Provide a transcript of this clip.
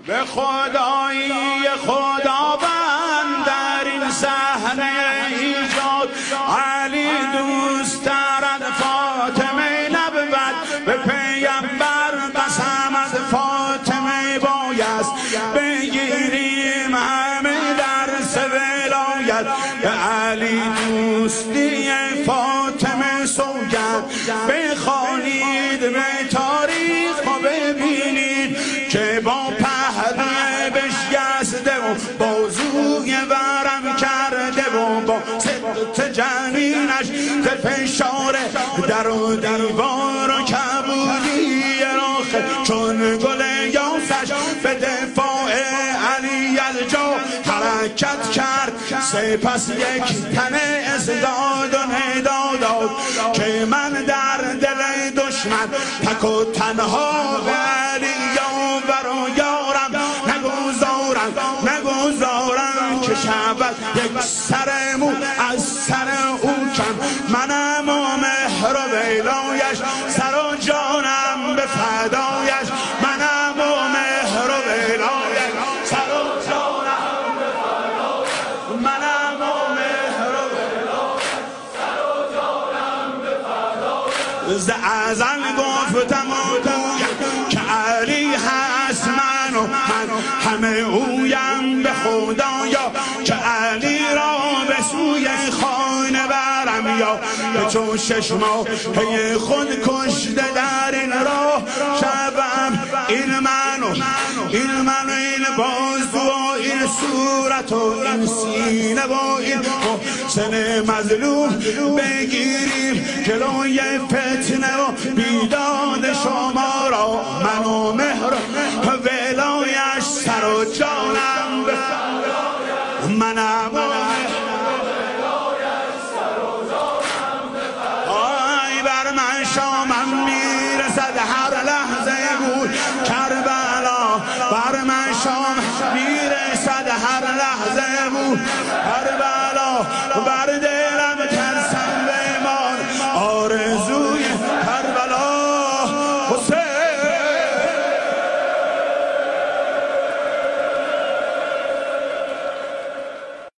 به خدایی خداوند در این صحنه ایجاد علی دوست دارد فاطمه نبود، به پیامبر قسم از فاطمه بایست بگیریم همه درس ولایت. به علی دوستی فاطمه سوگند بخوانید به تاریخ و ببینید که با پهلوی بشکسته و بازوی ورم کرده و با ست جنینش ز فشار در و دیوار و کبودی راخه چون گل یاسش به دفاع علی از جا حرکت کرد. سپس یک تنه ازداد و ندا داد که من در دل دشمن تک و تنها به علی یاور و یارم نگذارم که شود یک سر مو از سر او کم. منم و مهر و ویلایش سر و جانم به فدایش. منم و مهر و ویلایش سر و جانم به فدایش. منم و مهر و ویلایش سر و جانم به فدایش. ز ازل گفتم و گویم که علی هست من و من همه اویم به خدایا، که علی را به سوی خانه برم یا به چون 6 ماه خود کشته در این راه شبم. این من و این بازو و این صورت و این سینه و این محسن مظلوم بگیریم جلوی فتنه و بیداد شما را. من و مهر و ولایش سر و جانم به فدایش. منم و آی بر من شامم میرسد هر لحظه بود کربلا. بر من شام میرسد هر لحظه بود کربلا. بر